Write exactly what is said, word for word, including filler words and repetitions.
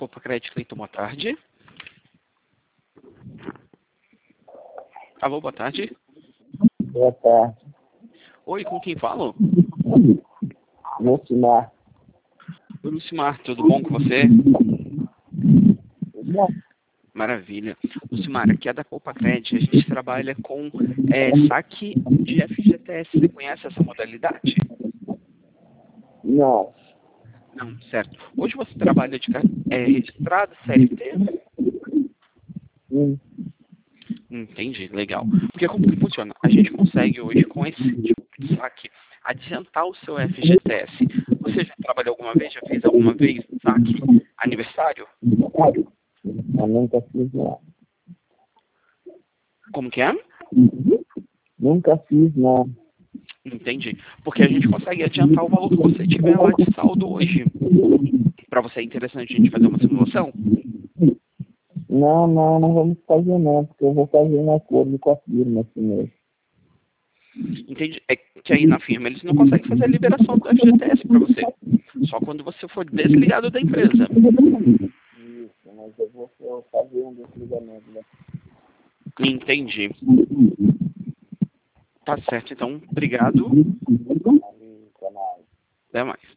Poupa Crédito, Cleiton, boa tarde. Alô, boa tarde. Boa tarde. Oi, com quem falo? Lucimar. Oi, Lucimar, tudo bom com você? Bom, Maravilha. Lucimar, aqui é da Poupa Crédito, a gente trabalha com é, saque de F G T S. Você conhece essa modalidade? não. Não, certo. Hoje você trabalha de ca- é, registrado, C L T? Sim. Entendi, legal. Porque como que funciona? A gente consegue hoje, com esse tipo de saque, adiantar o seu F G T S. Você já trabalhou alguma vez? Já fez alguma vez saque aniversário? Eu nunca fiz, não. Como que é? Nunca fiz, não. Entendi. Porque a gente consegue adiantar o valor que você tiver lá de saldo hoje. Para você é interessante a gente fazer uma simulação? Não, não, não vamos fazer não, porque eu vou fazer um acordo com a firma assim mesmo. Entendi. É que aí na firma eles não conseguem fazer a liberação do F G T S para você. Só quando você for desligado da empresa. Isso, mas eu vou eu vou fazer um desligamento. Né? Entendi. Tá certo, então. Obrigado. Valeu, até mais. Até mais.